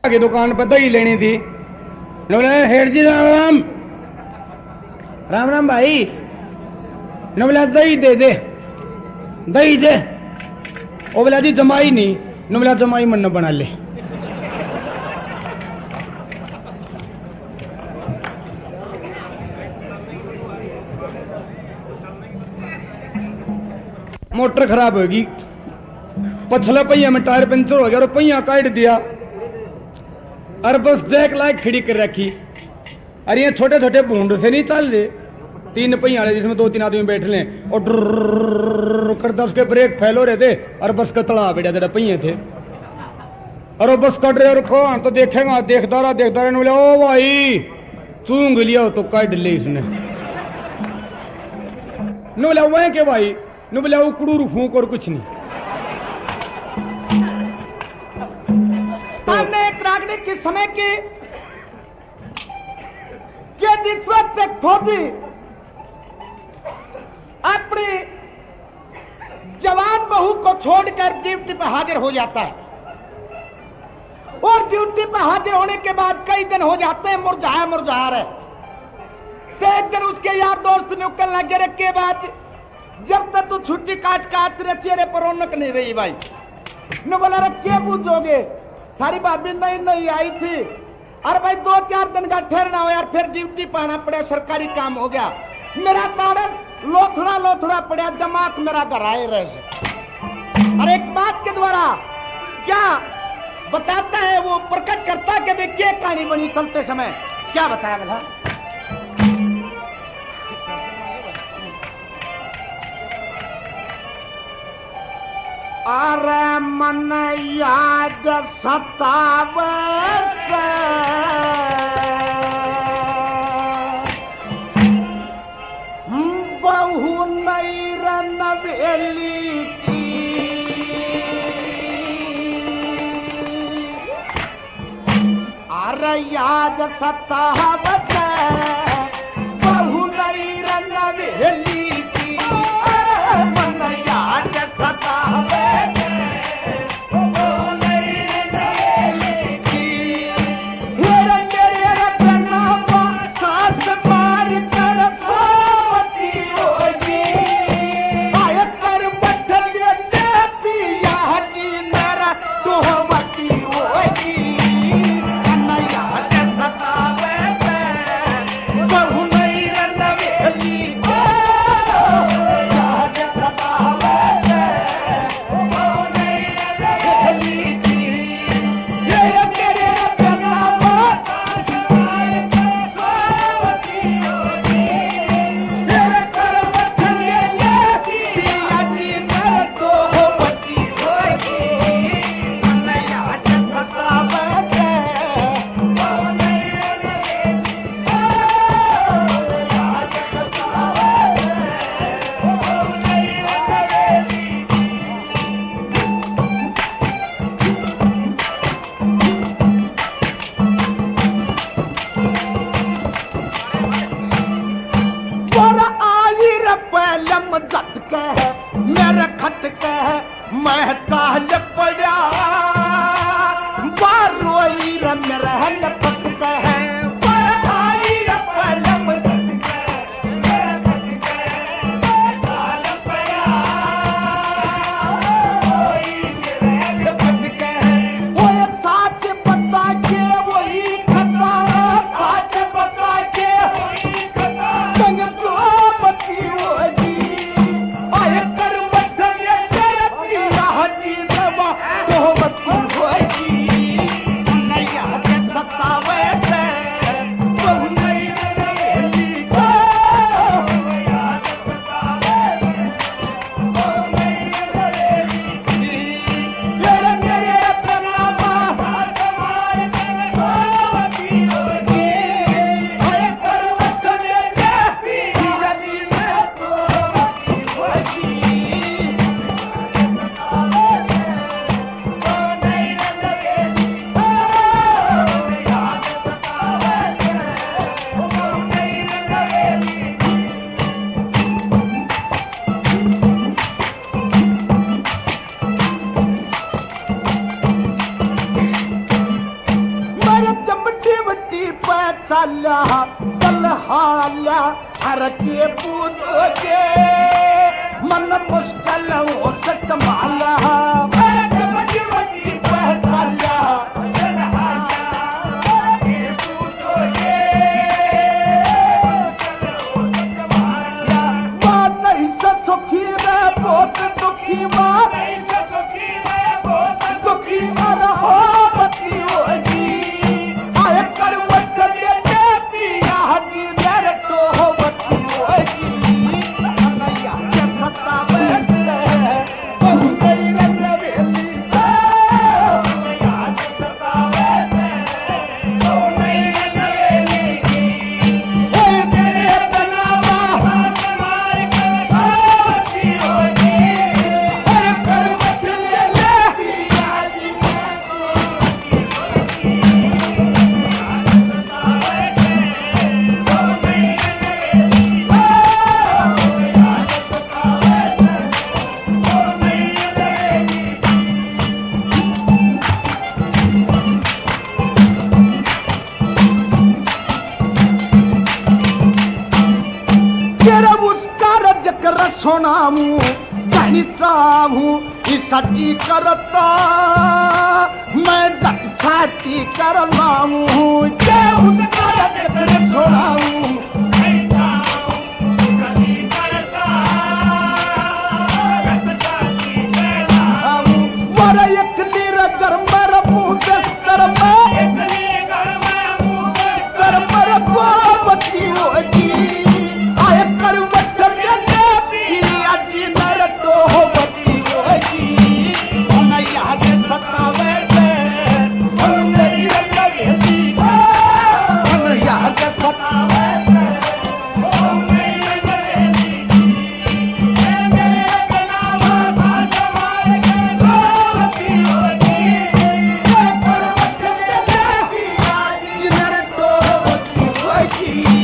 की दुकान पर दही लेनी थी। हेठ जी राम राम। राम राम भाई। बोला दही दे दे, दही दे। वो बोला जी जमाई नहीं। बोला जमाई मन बना ले। मोटर खराब होगी, पछला पहिया में टायर पंचर हो गया और पहिया काट दिया और बस जैक लाइक खड़ी कर रखी। अरे ये छोटे छोटे भूंड से नहीं चल रहे, 3 पहिया वाले जिसमें 2-3 आदमी बैठ लें और डर करता उसके ब्रेक फेल हो रहे थे और बस का तड़ा बैठा तेरा पहिए थे और वो बस कट रहे और खो तो देखेगा देखता रहा बोले ओ भाई चूंग लिया तो काट ले इसने। न बोला वह के भाई, न बोला उकड़ू फूंक और कुछ नहीं। सामने एक राजनीति के समय की जिस वक्त एक फौजी अपनी जवान बहू को छोड़कर ड्यूटी पर हाजिर हो जाता है और ड्यूटी पर हाजिर होने के बाद कई दिन हो जाते हैं मुरझाया रहे। तो एक दिन उसके यार दोस्त ने कल लगे रखे बात, जब तक तू छुट्टी काट तेरे चेहरे पर रौनक नहीं रही भाई। ने बोला रे क्या पूछोगे, सारी भाभी नहीं आई थी। अरे भाई 2-4 दिन का ठहरना हो यार, फिर ड्यूटी पाना पड़े, सरकारी काम हो गया। मेरा कारण लोथड़ा पड़ा, दिमाग मेरा गराए रहे। और एक बात के द्वारा क्या बताता है, वो प्रकट करता है कि क्या कहानी बनी चलते समय। क्या बताया बोला, अरे मन याद सतावे बहु नहीं नवेली की, अरे याद सतावे बहु नहीं नवेली की, मन याद सतावे मेरे खटके मैं चाल पड़ा बारोई रंग रहन पटके चाल्या बलहाल्या हर के पूछोगे मन मुश्किल हो से संभाला सुखी रे बहुत दुखी माँ दुखी मर हो बती होगी आय कर वट दे पिया जी मेरे तो हो बती होगी अनैया के सत्ता में से बहु गई रंगवेली अनैया के सत्ता में से बहु गई रंगवेली ओए मेरे बनावा हमारे बती होगी आय कर वट दे पिया जी तेरा उसका जकर सोनामू जानी चाहूं इस सच्ची करता मैं जग छाती कर लाऊं जे उसका जकर सोनामू मर एक लीर कर मर मुंह बिस्तर में कर मर गोबती होगी आय कर वट दे पिया जी नर तो हो बती होगी अनैया के सतावे से बहु गई रंगवेली अनैया के सतावे से बहु गई रंगवेली मेरे बनावा साथ हमारे बती होगी आय कर वट दे पिया जी नर तो हो बती होगी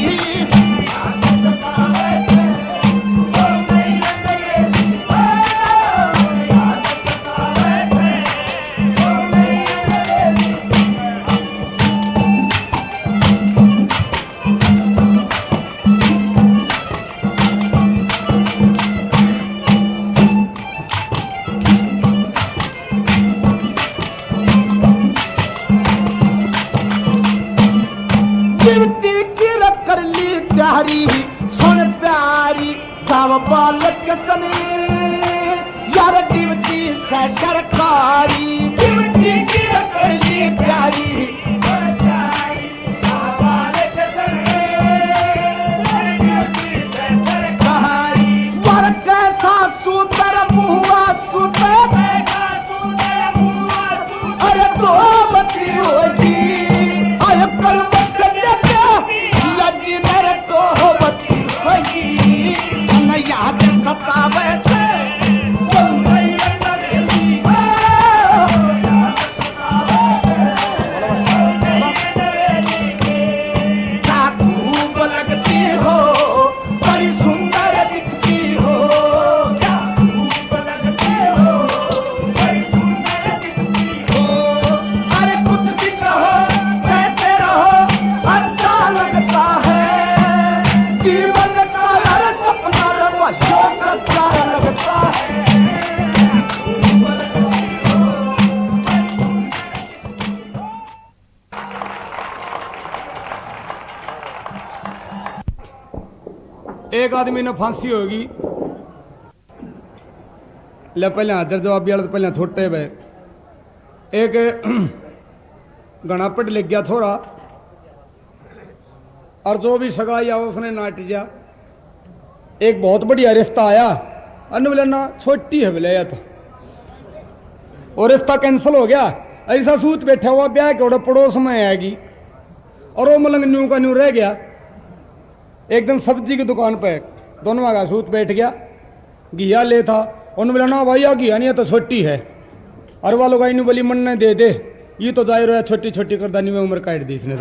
गिरती गिर कर ली प्यारी सुन प्यारी जाव बालक सने यार गिरती से सरकारी गिरती गिर कर ली प्यारी सुन प्यारी जाव बालक सने गिरती से सरकारी वर कैसा सूतर मुआ सूतर अरे तो बती होगी आय कर जी मेरे तो हो बती होगी अनैया के सतावे से बहु गई रंगवेली क्या खूब लगती हो बड़ी सुंदर दिखती हो क्या खूब लगती हो बड़ी सुंदर दिखती हो अरे कुछ भी कहो कहते रहो अच्छा लगता है जीवन का हर सपना जो सच्चा लगता है एक आदमी ने फांसी होगी ले पहले हाजर जवाबी वाले तो पहले छोटे वे एक घना पढ़ लिख गया थोड़ा और जो भी सगा या उसने नाट दिया एक बहुत बढ़िया रिश्ता आया अन्य बोले ना छोटी है बोले तो और रिश्ता कैंसिल हो गया ऐसा सूत बैठा हुआ ब्याह के उड़े पड़ोस में आएगी और वो मलंग न्यू का न्यू रह गया एकदम सब्जी की दुकान पे दोनों का सूत बैठ गया घिया ले था उन्होंने बोला ना भाई घिया नहीं है तो छोटी है और वालों का बोली मन ने दे दे ये तो जाहिर है छोटी छोटी करदा नहीं उम्र काट दी इसने तो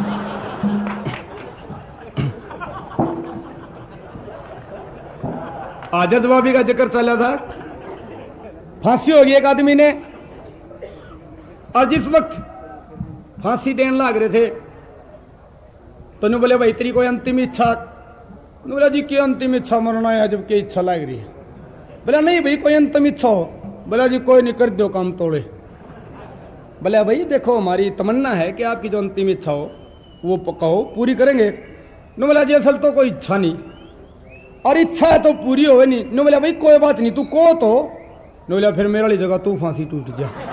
हाजर जवाबी का जिक्र चला था फांसी होगी एक आदमी ने और जिस वक्त फांसी देने लग रहे थे तो नु बोले भाई तेरी कोई अंतिम इच्छा? नु बोला जी की अंतिम इच्छा, मरना है जब की इच्छा लग रही है। बोला नहीं भाई कोई अंतिम इच्छा हो? बोला जी कोई नहीं, कर दो काम तोड़े। बोला भाई देखो हमारी तमन्ना है कि आपकी जो अंतिम इच्छा हो वो कहो, पूरी करेंगे। नु बोला जी असल तो कोई इच्छा नहीं, और इच्छा है तो पूरी होवे नहीं। नु बोला भाई कोई बात नहीं, तू को तो। नु बोला फिर मेरे वाली जगह तू फांसी टूट जा।